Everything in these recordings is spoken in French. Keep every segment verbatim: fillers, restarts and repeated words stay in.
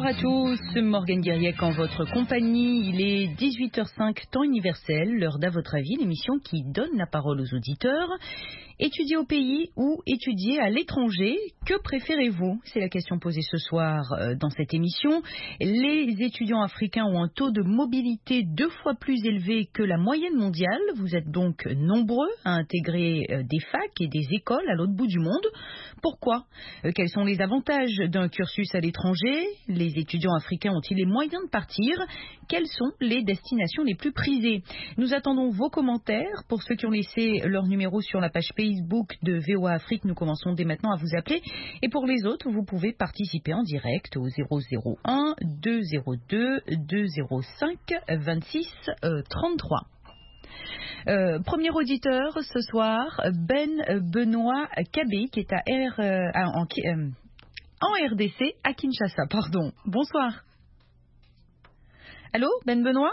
Bonsoir à tous, Morgane Guiriec en votre compagnie. Il est dix-huit heures cinq, temps universel, l'heure d'À votre avis, l'émission qui donne la parole aux auditeurs. Étudier au pays ou étudier à l'étranger, que préférez-vous? C'est la question posée ce soir dans cette émission. Les étudiants africains ont un taux de mobilité deux fois plus élevé que la moyenne mondiale. Vous êtes donc nombreux à intégrer des facs et des écoles à l'autre bout du monde. Pourquoi? Quels sont les avantages d'un cursus à l'étranger? Les étudiants africains ont-ils les moyens de partir? Quelles sont les destinations les plus prisées? Nous attendons vos commentaires. Pour ceux qui ont laissé leur numéro sur la page Facebook de V O A Afrique, nous commençons dès maintenant à vous appeler. Et pour les autres, vous pouvez participer en direct au zéro zéro un deux zéro deux deux zéro cinq vingt-six trente-trois. Euh, premier auditeur ce soir, Ben Benoît Kabé, qui est à R, euh, en, euh, en R D C à Kinshasa. Pardon. Bonsoir. Allô, Ben Benoît?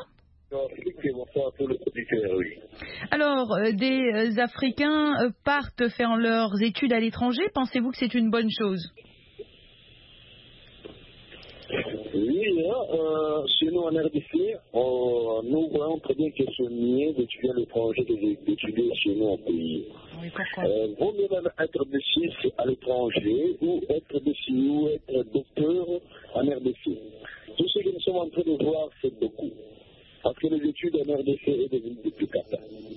Alors, euh, des euh, Africains euh, partent faire leurs études à l'étranger. Pensez-vous que c'est une bonne chose? Oui, hein, euh, chez nous en R D C, on, nous voyons très bien que c'est mieux d'étudier à l'étranger que d'étudier chez nous en pays. Oui, pourquoi? Euh, vaut mieux même être de six à l'étranger ou être de six ou être docteur en R D C. Tout ce que nous sommes en train de voir, c'est beaucoup. Parce que les études en R D C est devenue de plus cata.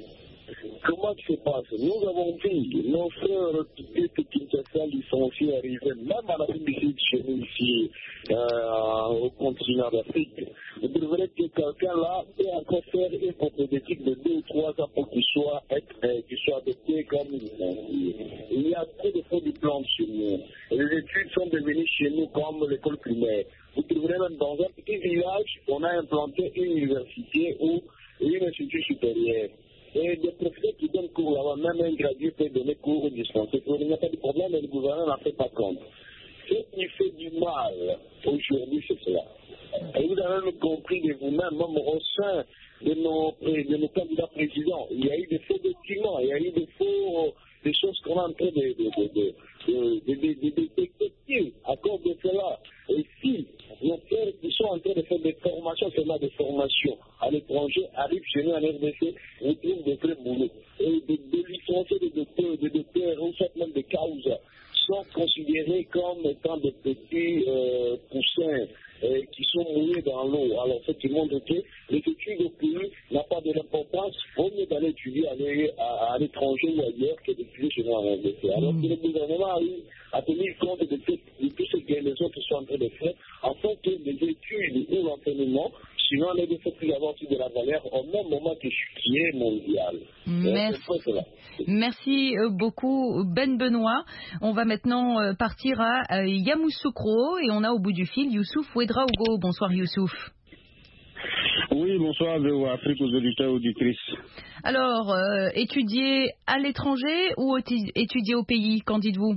Comment ça se passe? Nous avons vu nos frères de Kinshasa licenciés arriver même en Afrique du Sud, chez nous ici, euh, au continent d'Afrique. Vous devriez que quelqu'un là ait encore faire une prophétique de deux ou trois ans pour qu'il soit, être, euh, qu'il soit adopté comme licencié. Il y a trop de faux diplômes chez nous. Et les études sont devenues chez nous comme l'école primaire. Vous trouverez même dans un petit village, on a implanté une université ou une institut supérieur. Et des professeurs qui donnent cours là-bas, même un gradué peut donner cours dispensés. Il n'y a pas de problème, mais le gouvernement n'en fait pas compte. Ce qui fait du mal aujourd'hui, c'est cela. Et vous avez même compris de vous-même, même au sein de nos, de nos candidats présidents, il y a eu des faux documents, il y a eu des faux, des choses qu'on est en train de, de, de, de, de, de, de, de détecter à cause de cela. Et si nos frères qui sont en train de faire des formations, seulement des formations à l'étranger, arrivent chez nous en R D C, ils trouvent des vrais boulots. Et des, des licenciés, des docteurs, des docteurs, ou soit même des causes, sont considérés comme étant des petits euh, poussins euh, qui sont mouillés dans l'eau. Alors, ce qui montre que les études au pays n'ont pas de l'importance. Il vaut mieux d'aller étudier à, à, à l'étranger ou ailleurs que d'étudier chez nous en R D C. Alors que le gouvernement a eu à tenir compte de, de, de tout ce que les autres sont en train de faire, afin que les études ou l'enseignement, sinon on ne fait plus avoir de la valeur au même moment que qui est mondial. Merci. Merci beaucoup Ben Benoît. On va maintenant partir à Yamoussoukro et on a au bout du fil Youssouf Ouedraogo. Bonsoir Youssouf. Oui, bonsoir V O A Afrique aux auditeurs et auditrices. Alors, euh, étudier à l'étranger ou étudier au pays, qu'en dites-vous?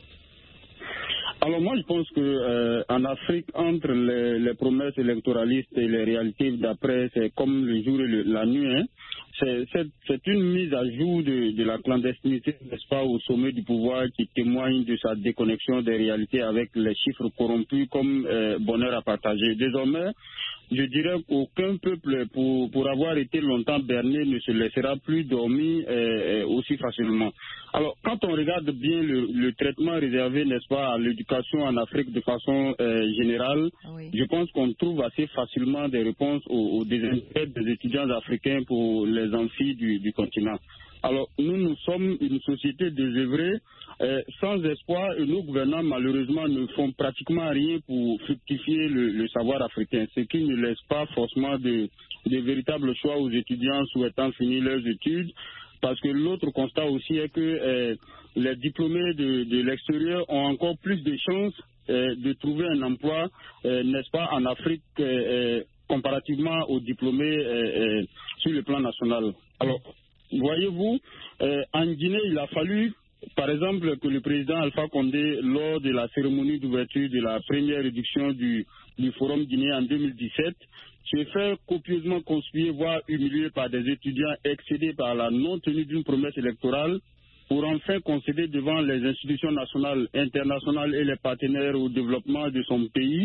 Alors moi je pense que euh, en Afrique, entre les, les promesses électoralistes et les réalités d'après, c'est comme le jour et le, la nuit. Hein. C'est, c'est, c'est une mise à jour de, de la clandestinité, n'est-ce pas, au sommet du pouvoir qui témoigne de sa déconnexion des réalités avec les chiffres corrompus comme euh, bonheur à partager. Désormais, je dirais qu'aucun peuple, pour, pour avoir été longtemps berné, ne se laissera plus dormir euh, aussi facilement. Alors, quand on regarde bien le, le traitement réservé, n'est-ce pas, à l'éducation en Afrique de façon euh, générale, oui. Je pense qu'on trouve assez facilement des réponses aux, aux désintérêts des étudiants africains pour les amphis du, du continent. Alors, nous, nous sommes une société désœuvrée, euh, sans espoir, et nos gouvernants, malheureusement, ne font pratiquement rien pour fructifier le, le savoir africain, ce qui ne laisse pas forcément de, de véritables choix aux étudiants souhaitant finir leurs études, parce que l'autre constat aussi est que euh, les diplômés de, de l'extérieur ont encore plus de chances euh, de trouver un emploi, euh, n'est-ce pas, en Afrique, euh, euh, comparativement aux diplômés euh, euh, sur le plan national. Alors, voyez-vous, euh, en Guinée, il a fallu, par exemple, que le président Alpha Condé, lors de la cérémonie d'ouverture de la première édition du, du Forum guinéen en deux mille dix-sept, se fait copieusement conspuer, voire humilié par des étudiants excédés par la non-tenue d'une promesse électorale, pour enfin concéder devant les institutions nationales, internationales et les partenaires au développement de son pays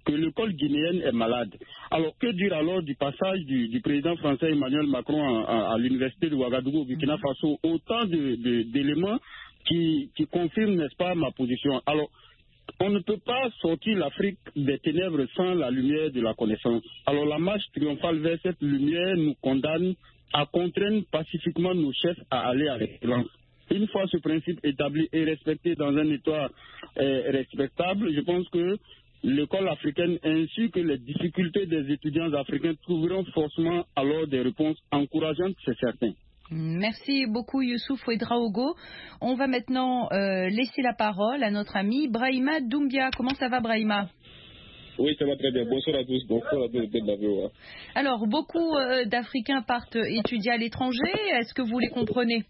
que l'école guinéenne est malade. Alors, que dire alors du passage du, du président français Emmanuel Macron à, à, à l'université de Ouagadougou au Burkina Faso? Autant de, de, d'éléments qui, qui confirment, n'est-ce pas, ma position. Alors, on ne peut pas sortir l'Afrique des ténèbres sans la lumière de la connaissance. Alors, la marche triomphale vers cette lumière nous condamne à contraindre pacifiquement nos chefs à aller à l'excellence. Une fois ce principe établi et respecté dans un État euh, respectable, je pense que l'école africaine ainsi que les difficultés des étudiants africains trouveront forcément alors des réponses encourageantes, c'est certain. Merci beaucoup Youssouf Ouedraogo. On va maintenant euh, laisser la parole à notre ami Brahima Doumbia. Comment ça va Brahima? Oui, ça va très bien. Bonsoir à tous. Bonsoir à tous de la V O A. Alors, beaucoup euh, d'Africains partent étudier à l'étranger. Est-ce que vous les comprenez?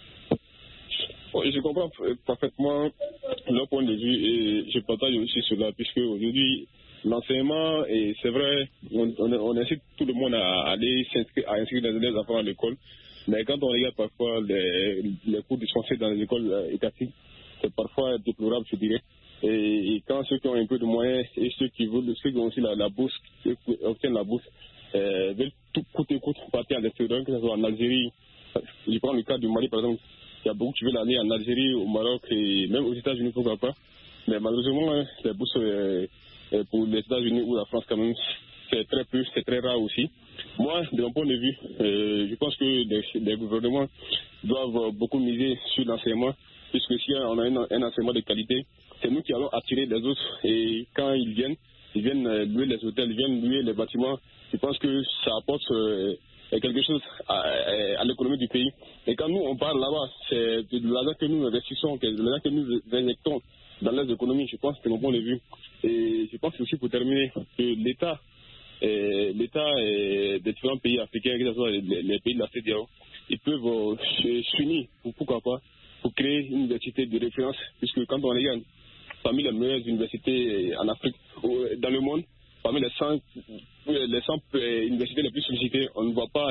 Oui, je comprends parfaitement leur point de vue et je partage aussi cela, puisque aujourd'hui, l'enseignement, et c'est vrai, on, on, on incite tout le monde à aller s'inscrire, à inscrire les enfants à l'école, mais quand on regarde parfois les, les cours dispensés dans les écoles euh, étatiques, c'est parfois déplorable, je dirais. Et, et quand ceux qui ont un peu de moyens et ceux qui veulent, ceux qui ont aussi la, la bourse, ceux qui obtiennent la bourse, euh, veulent tout coûte et coûte partir à l'extérieur, que ce soit en Algérie. Je prends le cas du Mali, par exemple. Il y a beaucoup qui veulent aller en Algérie, au Maroc et même aux États-Unis, pourquoi pas. Mais malheureusement, hein, les bourses euh, pour les États-Unis ou la France, quand même, c'est très peu, c'est très rare aussi. Moi, de mon point de vue, euh, je pense que les, les gouvernements doivent beaucoup miser sur l'enseignement, puisque si on a un, un enseignement de qualité, c'est nous qui allons attirer les autres. Et quand ils viennent, ils viennent louer les hôtels, ils viennent louer les bâtiments. Je pense que ça apporte euh, quelque chose à, à, à l'économie du pays. Et quand nous, on parle là-bas, c'est de l'argent que nous investissons, de l'argent que nous injectons dans les économies, je pense, c'est mon point de vue. Et je pense aussi, pour terminer, que l'État, euh, l'État euh, des différents pays africains, que ce soit les, les pays de la C E D E A O, ils peuvent euh, s'unir, pourquoi pas, pour créer une université de référence, puisque quand on regarde parmi les meilleures universités en Afrique, dans le monde, parmi les cent, les cent universités les plus sollicitées, on ne voit pas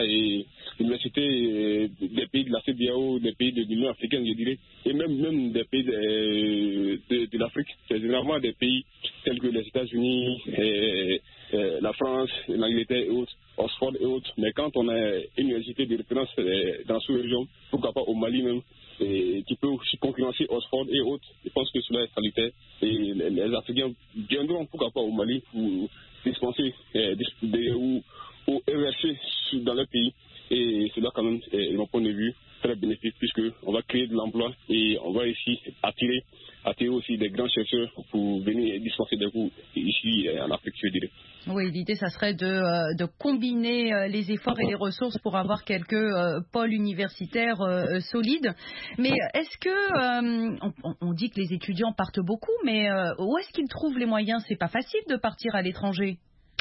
l'université des pays de la C E D E A O, des pays de l'Union africaine, je dirais, et même, même des pays de, de, de l'Afrique. C'est généralement des pays tels que les États-Unis, et, et la France, l'Angleterre et autres, Oxford et autres. Mais quand on a une université de référence dans la sous-région, pourquoi pas au Mali même, et qui peut aussi concurrencer Oxford et autres, je pense que cela est salutaire. Et les, les Africains viendront, pourquoi pas au Mali, pour dispenser euh, des, des, ou, ou reverser dans leur pays. Et cela, quand même, est, de mon point de vue, très bénéfique, puisqu'on va créer de l'emploi et on va ici attirer, attirer aussi des grands chercheurs pour venir dispenser des cours ici en Afrique, je dirais. Oui, l'idée, ça serait de, euh, de combiner euh, les efforts et les ressources pour avoir quelques euh, pôles universitaires euh, solides. Mais est-ce que, euh, on, on dit que les étudiants partent beaucoup, mais euh, où est-ce qu'ils trouvent les moyens? C'est pas facile de partir à l'étranger.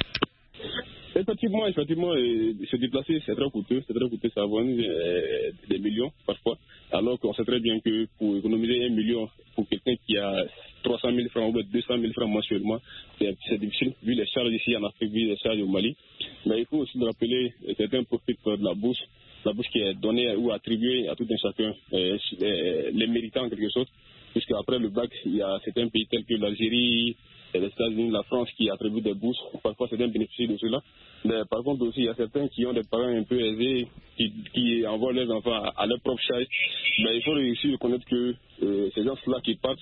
Effectivement, effectivement, euh, se déplacer, c'est très coûteux, c'est très coûteux, ça vaut euh, des millions parfois, alors qu'on sait très bien que pour économiser un million pour quelqu'un qui a trois cent mille francs ou deux cent mille francs mensuellement, c'est, c'est difficile, vu les charges ici en Afrique, vu les charges au Mali. Mais il faut aussi me rappeler, certains profitent de la bourse, la bourse qui est donnée ou attribuée à tout un chacun, euh, les méritants en quelque sorte, puisque après le bac, il y a certains pays tels que l'Algérie, les États-Unis, la France qui attribuent des bourses. Parfois, certains bénéficient de cela. Mais par contre aussi, il y a certains qui ont des parents un peu aisés, qui, qui envoient leurs enfants à, à leur propre charge. Mais il faut réussir à reconnaître que euh, ces gens-là qui partent,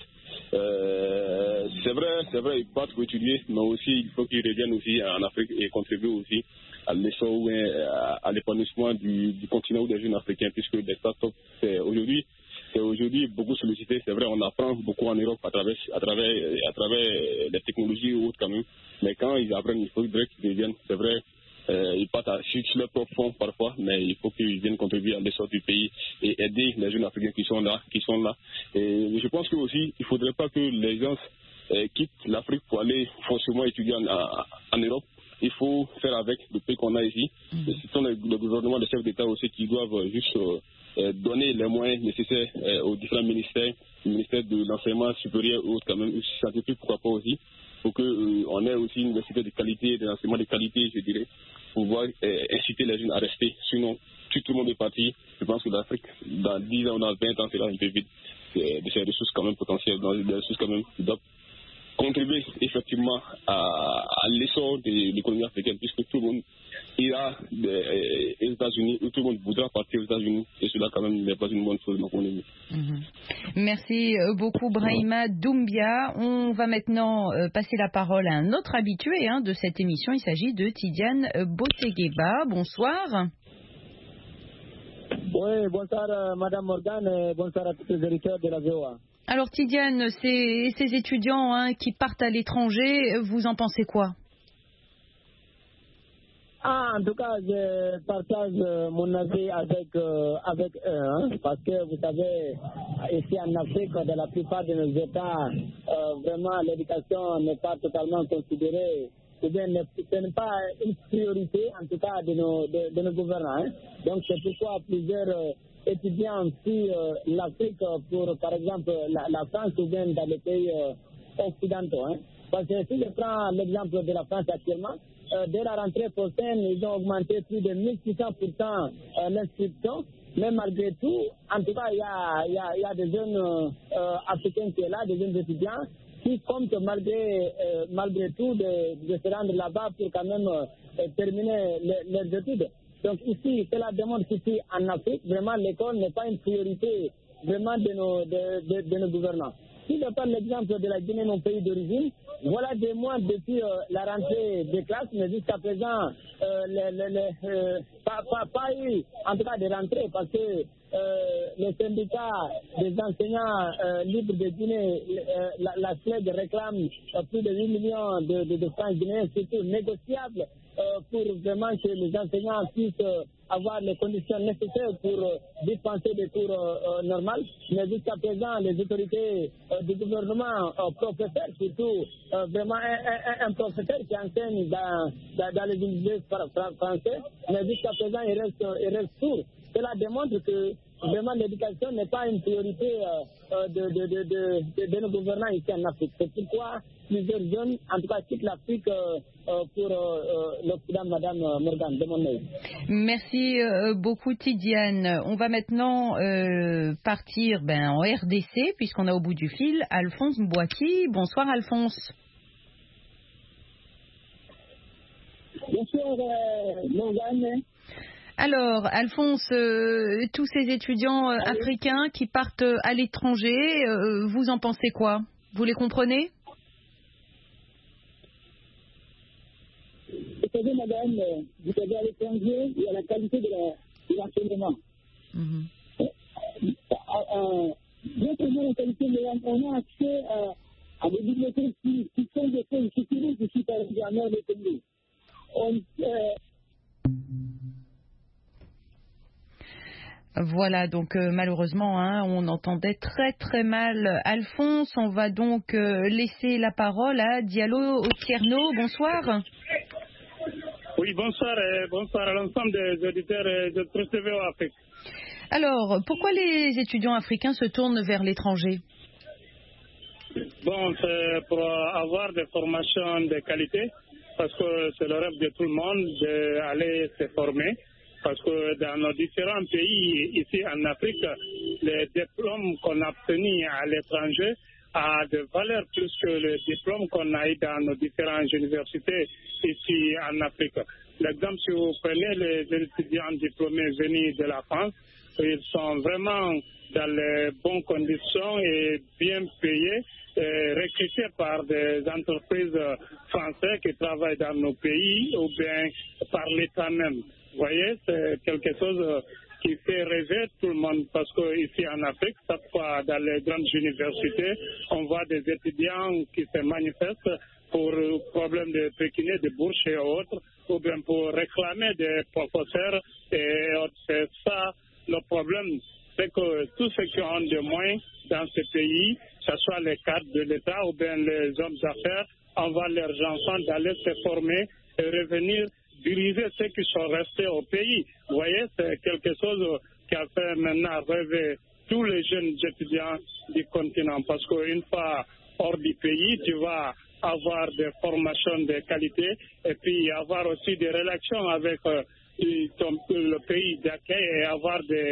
euh, c'est vrai, c'est vrai, ils partent pour étudier, mais aussi il faut qu'ils reviennent aussi en Afrique et contribuent aussi à l'essor ou à, à l'épanouissement du, du continent ou des jeunes africains, puisque les startups, c'est aujourd'hui, c'est aujourd'hui beaucoup sollicité. C'est vrai, on apprend beaucoup en Europe à travers, à travers, à travers les technologies ou autres quand même. Mais quand ils apprennent, il faudrait qu'ils reviennent. C'est vrai, euh, ils partent à, sur leur propre fond parfois, mais il faut qu'ils viennent contribuer à l'essor du pays et aider les jeunes africains qui sont là, qui sont là. Et je pense que aussi, il ne faudrait pas que les gens euh, quittent l'Afrique pour aller forcément étudier en, en, en Europe. Il faut faire avec le pays qu'on a ici. Mmh. Et ce sont les, le gouvernement, les chefs d'État aussi qui doivent juste euh, euh, donner les moyens nécessaires euh, aux différents ministères, le ministère de l'enseignement supérieur ou quand même scientifique, pourquoi pas aussi, pour qu'on euh, ait aussi une université de qualité, des enseignements de qualité, je dirais, pour pouvoir euh, inciter les jeunes à rester. Sinon, tout, tout le monde est parti. Je pense que l'Afrique, dans dix ans ou dans vingt ans, c'est là un peu vide de ces ressources quand même potentielles, dans des ressources quand même qui doivent contribuer effectivement à, à l'essor de l'économie africaine, puisque tout le monde ira des, aux États-Unis, ou tout le monde voudra partir aux États-Unis, et cela quand même n'est pas une bonne chose dans l'économie. Mm-hmm. Merci beaucoup Brahima Doumbia. On va maintenant euh, passer la parole à un autre habitué hein, de cette émission. Il s'agit de Tidiane Botegueba. Bonsoir. Oui, bonsoir euh, Madame Morgane et bonsoir à tous les auditeurs de la V O A. Alors Tidiane, ces, ces étudiants hein, qui partent à l'étranger, vous en pensez quoi? Ah, en tout cas, je partage euh, mon avis avec, euh, avec eux, hein, parce que vous savez, ici en Afrique, dans la plupart de nos États, euh, vraiment l'éducation n'est pas totalement considérée, ou bien ce n'est pas une priorité, en tout cas, de nos, de, de nos gouvernants. Hein. Donc c'est pourquoi plusieurs euh, étudiants fuient euh, l'Afrique pour, par exemple, la, la France ou bien dans les pays euh, occidentaux. Hein. Parce que si je prends l'exemple de la France actuellement, Euh, dès la rentrée prochaine, ils ont augmenté plus de mille six cents pour cent euh, l'inscription. Mais malgré tout, en tout cas, il y a, y a, y a des jeunes euh, africains qui sont là, des jeunes étudiants, qui comptent malgré, euh, malgré tout de, de se rendre là-bas pour quand même euh, terminer les, leurs études. Donc ici, cela démontre qu'ici en Afrique, vraiment l'école n'est pas une priorité vraiment de nos, de, de, de nos gouvernants. Si je prends l'exemple de la Guinée, mon pays d'origine, voilà des mois depuis euh, la rentrée des classes, mais jusqu'à présent, euh, les, les, les, euh, pas, pas, pas eu en tout cas de rentrée parce que euh, le syndicat des enseignants euh, libres de Guinée, euh, la, la S L E G réclame euh, plus de huit millions de, de, de francs guinéens, surtout négociables, euh, pour vraiment que les enseignants puissent euh, avoir les conditions nécessaires pour euh, dispenser des cours euh, euh, normaux. Mais jusqu'à présent, les autorités euh, du gouvernement, euh, professeurs, surtout euh, vraiment un, un, un professeur qui enseigne dans, dans, dans les universités français, mais jusqu'à présent, il reste, il reste sourd. Cela démontre que vraiment l'éducation n'est pas une priorité euh, de, de, de, de, de, de nos gouvernants ici en Afrique. C'est pourquoi plusieurs jeunes, en tout cas quittent l'Afrique euh, euh, pour euh, l'Occident, Madame Morgane, de mon œil. Merci euh, beaucoup Tidiane. On va maintenant euh, partir ben, en R D C puisqu'on a au bout du fil Alphonse Mbouaki. Bonsoir Alphonse. Bonsoir euh, Morgane. Alors, Alphonse, euh, tous ces étudiants euh, africains qui partent à l'étranger, euh, vous en pensez quoi? Vous les comprenez? Vous savez, madame, vous savez, à l'étranger, il y a la qualité de, la, de l'enseignement. Mm-hmm. Euh, non seulement la qualité, mais on a accès à, à des bibliothèques qui, qui sont des choses qui utilisent ici par exemple les pays. On... Euh, Voilà, donc euh, malheureusement, hein, on entendait très très mal Alphonse. On va donc euh, laisser la parole à Diallo Tierno. Bonsoir. Oui, bonsoir et bonsoir à l'ensemble des auditeurs de T V O Afrique. Alors, pourquoi les étudiants africains se tournent vers l'étranger? Bon, c'est pour avoir des formations de qualité, parce que c'est le rêve de tout le monde d'aller se former. Parce que dans nos différents pays, ici en Afrique, les diplômes qu'on a obtenus à l'étranger a de valeur plus que les diplômes qu'on a eu dans nos différentes universités ici en Afrique. L'exemple, si vous prenez les étudiants diplômés venus de la France, ils sont vraiment dans les bonnes conditions et bien payés, et recrutés par des entreprises françaises qui travaillent dans nos pays ou bien par l'État même. Vous voyez, c'est quelque chose qui fait rêver tout le monde parce qu'ici en Afrique, chaque fois dans les grandes universités, on voit des étudiants qui se manifestent pour problèmes de pécunier, de bourse et autres, ou bien pour réclamer des professeurs et autres. C'est ça le problème, c'est que tous ceux qui ont des moyens dans ce pays, que ce soit les cadres de l'État ou bien les hommes d'affaires, envoient leurs enfants d'aller se former et revenir diriger ceux qui sont restés au pays. Vous voyez, c'est quelque chose qui a fait maintenant rêver tous les jeunes étudiants du continent. Parce qu'une fois hors du pays, tu vas avoir des formations de qualité et puis avoir aussi des relations avec euh, ton, le pays d'accueil et avoir des,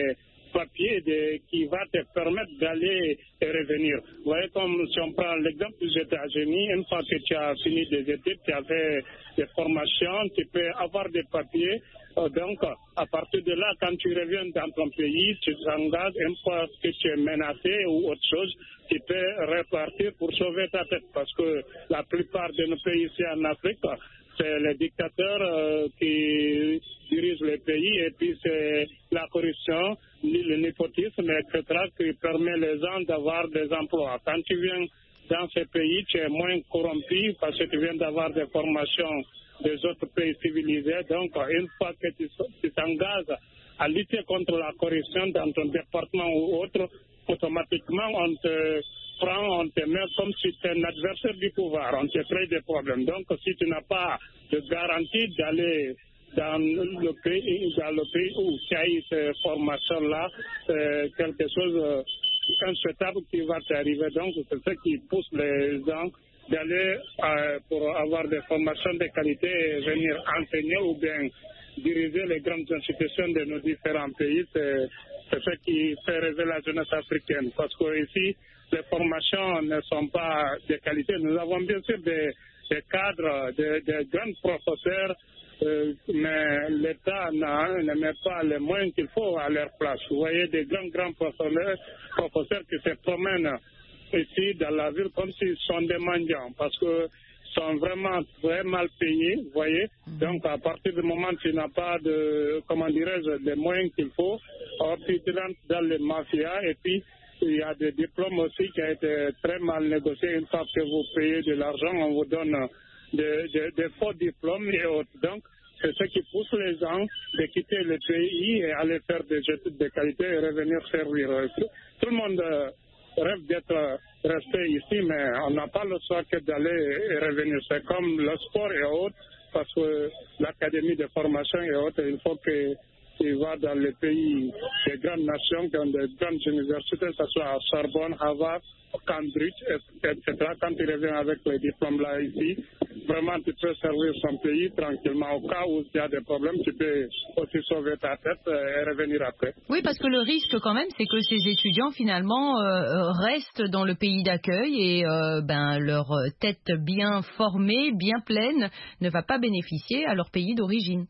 papier de, qui va te permettre d'aller et revenir. Vous voyez, comme si on prend l'exemple des États-Unis, une fois que tu as fini des études, tu as fait des formations, tu peux avoir des papiers. Donc, à partir de là, quand tu reviens dans ton pays, tu t'engages, une fois que tu es menacé ou autre chose, tu peux repartir pour sauver ta tête. Parce que la plupart de nos pays ici en Afrique, c'est les dictateurs euh, qui dirigent les pays et puis c'est la corruption, le népotisme, et cetera qui permet les gens d'avoir des emplois. Quand tu viens dans ces pays, tu es moins corrompu parce que tu viens d'avoir des formations des autres pays civilisés. Donc, une fois que tu, tu t'engages à lutter contre la corruption dans ton département ou autre, automatiquement, on te prend, on te met comme si tu es un adversaire du pouvoir. On te crée des problèmes. Donc, si tu n'as pas de garantie d'aller dans le pays, dans le pays où tu as eu ces formations-là, c'est quelque chose d'insouhaitable qui va t'arriver. Donc, c'est ce qui pousse les gens d'aller euh, pour avoir des formations de qualité et venir enseigner ou bien diriger les grandes institutions de nos différents pays. C'est, c'est ce qui fait rêver la jeunesse africaine. Parce que ici, les formations ne sont pas de qualité. Nous avons bien sûr des, des cadres, des, des grands professeurs, euh, mais l'État ne met pas les moyens qu'il faut à leur place. Vous voyez des grands, grands professeurs, professeurs qui se promènent ici dans la ville comme s'ils sont des mendiants parce que sont vraiment très mal payés, vous voyez. Donc à partir du moment où tu n'as pas de, comment dirais-je, des moyens qu'il faut, or tu rentres dans les mafias et puis il y a des diplômes aussi qui ont été très mal négociés. Une fois que vous payez de l'argent, on vous donne des de, de faux diplômes et autres. Donc c'est ce qui pousse les gens de quitter le pays et aller faire des études de qualité et revenir servir. Tout le monde rêve d'être resté ici, mais on n'a pas le choix que d'aller et revenir. C'est comme le sport et autres, parce que l'académie de formation et autres, il faut que tu vas dans les pays des grandes nations qui ont des grandes universités, que ce soit à Sorbonne, Harvard, Cambridge, et cetera. Quand tu reviens avec les diplômes là ici, vraiment tu peux servir son pays tranquillement. Au cas où il y a des problèmes, tu peux aussi sauver ta tête et revenir après. Oui, parce que le risque quand même, c'est que ces étudiants finalement euh, restent dans le pays d'accueil et euh, ben, leur tête bien formée, bien pleine, ne va pas bénéficier à leur pays d'origine.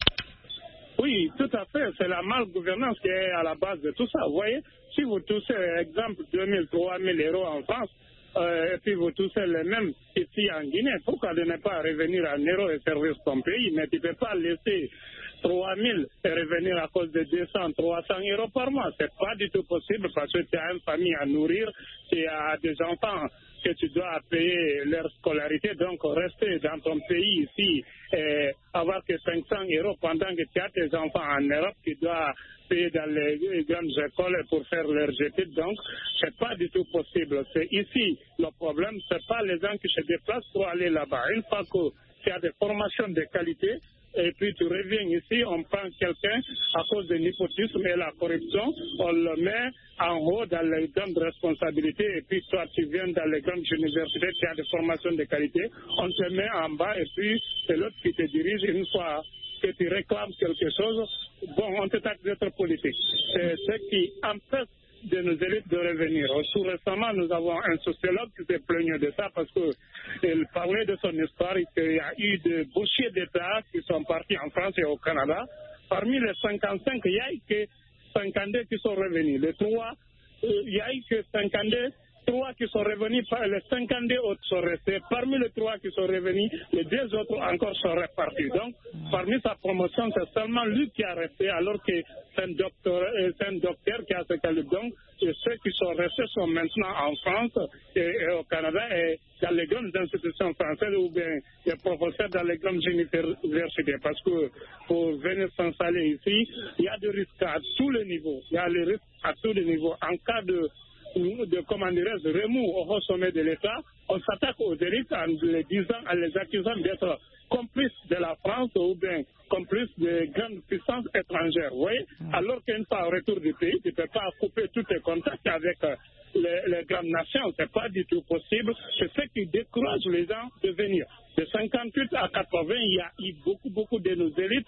Oui, tout à fait. C'est la malgouvernance qui est à la base de tout ça. Vous voyez, si vous touchez, exemple, deux mille, trois mille euros en France, euh, et puis vous touchez les mêmes ici en Guinée, pourquoi ne pas revenir en euros et servir ton pays? Mais tu ne peux pas laisser trois mille et revenir à cause de deux cents, trois cents euros par mois. Ce n'est pas du tout possible parce que tu as une famille à nourrir, tu as des enfants que tu dois payer leur scolarité. Donc, rester dans ton pays ici et avoir que cinq cents euros pendant que tu as tes enfants en Europe qui doivent payer dans les grandes écoles pour faire leurs études. Donc, ce n'est pas du tout possible. C'est ici le problème. Ce n'est pas les gens qui se déplacent pour aller là-bas. Une fois que tu as des formations de qualité, et puis tu reviens ici, on prend quelqu'un à cause de népotisme et la corruption, on le met en haut dans les grandes responsabilités, et puis toi tu viens dans les grandes universités, tu as des formations de qualité, on te met en bas et puis c'est l'autre qui te dirige. Une fois que tu réclames quelque chose, bon, on te taxe d'être politique. C'est ce qui empêche de nos élites de revenir. Tout récemment, nous avons un sociologue qui s'est plaigné de ça parce qu'il parlait de son histoire et qu'il y a eu des bouchers d'État qui sont partis en France et au Canada. Parmi les cinquante-cinq, il n'y a eu que cinquante-deux qui sont revenus. Les trois, il n'y a eu que cinquante-deux, trois qui sont revenus, les cinquante-deux autres sont restés. Parmi les trois qui sont revenus, les deux autres encore sont repartis. Donc, parmi sa promotion, c'est seulement lui qui a resté, alors que c'est un docteur, c'est un docteur qui a ce calibre. Donc, ceux qui sont restés sont maintenant en France et, et au Canada et dans les grandes institutions françaises ou bien les professeurs dans les grandes universités. Parce que pour venir s'installer ici, il y a des risques à tous les niveaux. Il y a des risques à tous les niveaux. En cas de de comment dirais-je, remous au haut sommet de l'État, on s'attaque aux élites en les disant, en les accusant d'être complices de la France ou bien complices de grandes puissances étrangères. Vous voyez? Alors qu'une fois au retour du pays, tu ne peux pas couper tous tes contacts avec les, les grandes nations. Ce n'est pas du tout possible. C'est ce qui décourage les gens de venir. De cinquante-huit à quatre-vingts, il y a eu beaucoup, beaucoup de nos élites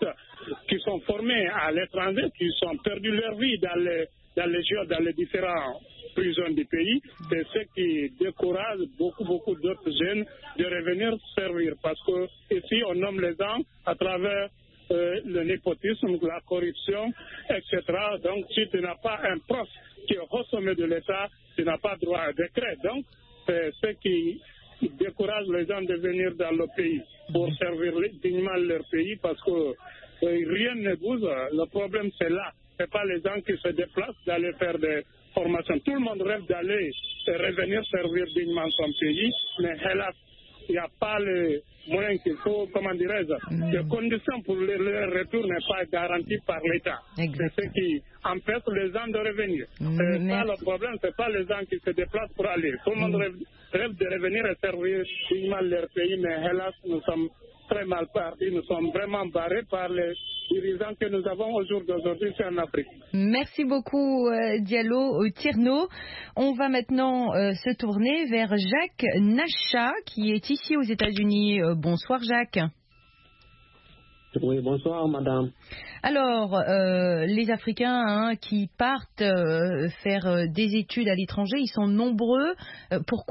qui sont formés à l'étranger, qui ont perdu leur vie dans les, dans les, dans les différentes prisons du pays. C'est ce qui décourage beaucoup, beaucoup d'autres jeunes de revenir servir. Parce que ici, on nomme les gens à travers euh, le népotisme, la corruption, et cetera. Donc, si tu n'as pas un proche qui est au sommet de l'État, tu n'as pas droit à décret. Donc, c'est ce qui décourage les gens de venir dans le pays pour servir dignement leur pays parce que euh, rien ne bouge. Le problème, c'est là. Ce n'est pas les gens qui se déplacent d'aller faire des formations. Tout le monde rêve d'aller revenir servir dignement son pays, mais hélas, il n'y a pas les moyens qu'il faut, comment dirais-je, mm. les conditions pour le, le retour n'est pas garantie par l'État. Exactement. C'est ce qui empêche les gens de revenir. Mm. C'est ça le problème, ce n'est pas les gens qui se déplacent pour aller. Tout le monde mm. rêve, rêve de revenir et servir dignement leur pays, mais hélas, nous sommes très mal partis, nous sommes vraiment barrés par les dirigeants que nous avons au jour d'aujourd'hui ici en Afrique. Merci beaucoup euh, Diallo Tirno. On va maintenant euh, se tourner vers Jacques Nacha qui est ici aux États-Unis. Euh, bonsoir Jacques. Oui, bonsoir madame. Alors, euh, les Africains hein, qui partent euh, faire euh, des études à l'étranger, ils sont nombreux. Euh, pourquoi ?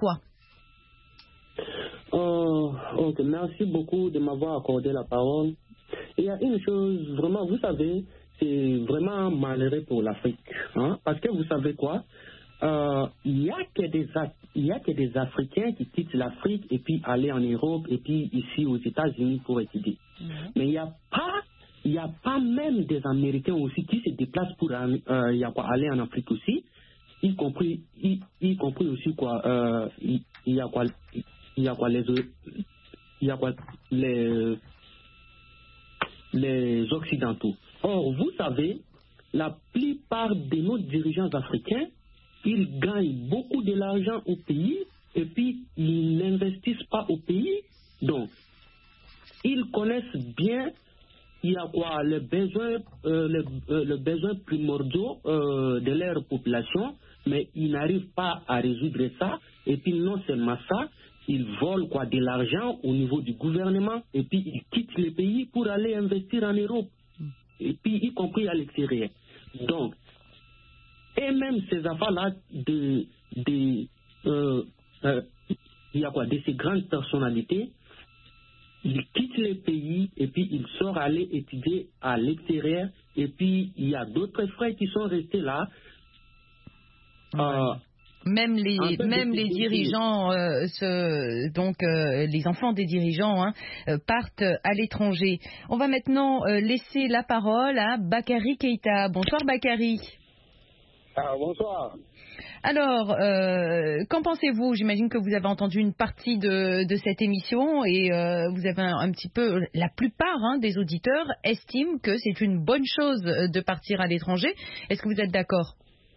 Oh, ok, merci beaucoup de m'avoir accordé la parole. Il y a une chose, vraiment, vous savez, c'est vraiment malheureux pour l'Afrique. Hein, parce que vous savez quoi, euh, il n'y a que des il y a que des Africains qui quittent l'Afrique et puis aller en Europe et puis ici aux États-Unis pour étudier. Mmh. Mais il n'y a pas il y a pas même des Américains aussi qui se déplacent pour euh, y a quoi, aller en Afrique aussi, y compris y, y compris aussi quoi, euh, il y, y a quoi il y a quoi les il y a quoi les les Occidentaux. Or, vous savez, la plupart de nos dirigeants africains, ils gagnent beaucoup de l'argent au pays et puis ils n'investissent pas au pays. Donc, ils connaissent bien il y a quoi les besoins, euh, les, euh, les besoins primordiaux euh, de leur population, mais ils n'arrivent pas à résoudre ça. Et puis non seulement ça, ils volent quoi de l'argent au niveau du gouvernement et puis ils quittent le pays pour aller investir en Europe et puis y compris à l'extérieur. Donc, et même ces affaires-là de, de, euh, euh, il y a quoi, de ces grandes personnalités, ils quittent le pays et puis ils sortent aller étudier à l'extérieur et puis il y a d'autres frères qui sont restés là. Ouais. Euh, Même les, même les dirigeants, euh, ce, donc euh, les enfants des dirigeants hein, euh, partent à l'étranger. On va maintenant euh, laisser la parole à Bakary Keïta. Bonsoir Bakary. Ah, bonsoir. Alors, euh, qu'en pensez-vous ? J'imagine que vous avez entendu une partie de, de cette émission et euh, vous avez un, un petit peu, la plupart hein, des auditeurs estiment que c'est une bonne chose de partir à l'étranger. Est-ce que vous êtes d'accord ?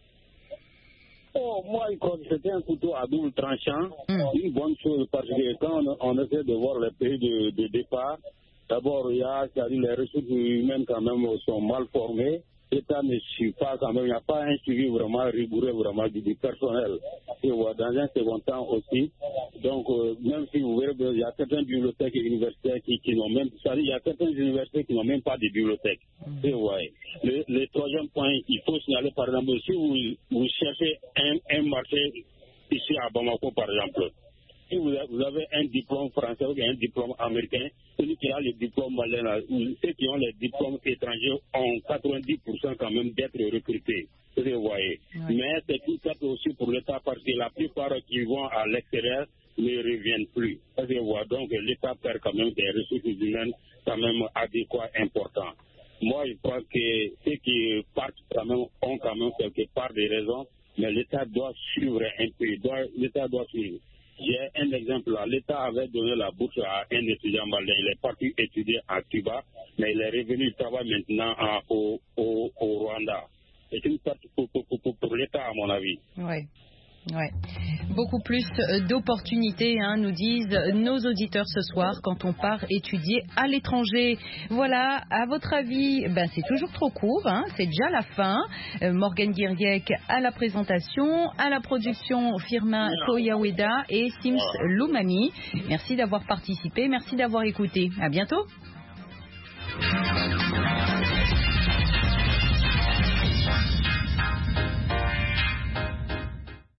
Oh, moi, je crois que c'était un couteau à double tranchant, mm. une bonne chose, parce que quand on, on essaie de voir les pays de, de départ, d'abord, il y a, c'est-à-dire les ressources humaines quand même sont mal formées. L'État ne suit pas quand même, il n'y a pas un suivi vraiment rigoureux vraiment du, du personnel. Et voilà, dans un second temps aussi, donc euh, même si vous verrez, il y a certaines bibliothèques et universités qui, qui n'ont même, c'est-à-dire il y a certaines universités qui n'ont même pas de bibliothèques. Et voilà. Le, le troisième point, il faut signaler par exemple, si vous, vous cherchez un, un marché ici à Bamako par exemple, si vous avez un diplôme français ou un diplôme américain, celui qui a le diplôme malien, ceux qui ont les diplômes étrangers ont quatre-vingt-dix pour cent quand même d'être recrutés. Vous voyez. Ouais. Mais c'est tout ça aussi pour l'État parce que la plupart qui vont à l'extérieur ne reviennent plus. Vous voyez. Donc l'État perd quand même des ressources humaines quand même adéquats, importants. Moi, je crois que ceux qui partent quand même ont quand même quelque part des raisons, mais l'État doit suivre un peu. Doit, L'État doit suivre. J'ai un exemple là. L'État avait donné la bourse à un étudiant malien. Il est parti étudier à Cuba, mais il est revenu travailler maintenant à, au, au, au Rwanda. C'est une perte pour, pour, pour, pour l'État, à mon avis. Oui. Ouais. Beaucoup plus d'opportunités, hein, nous disent nos auditeurs ce soir quand on part étudier à l'étranger. Voilà, à votre avis, ben c'est toujours trop court, hein, c'est déjà la fin. Euh, Morgan Guiriec à la présentation, à la production Firmin Koyaweda et Sims Loumani. Merci d'avoir participé, merci d'avoir écouté. À bientôt.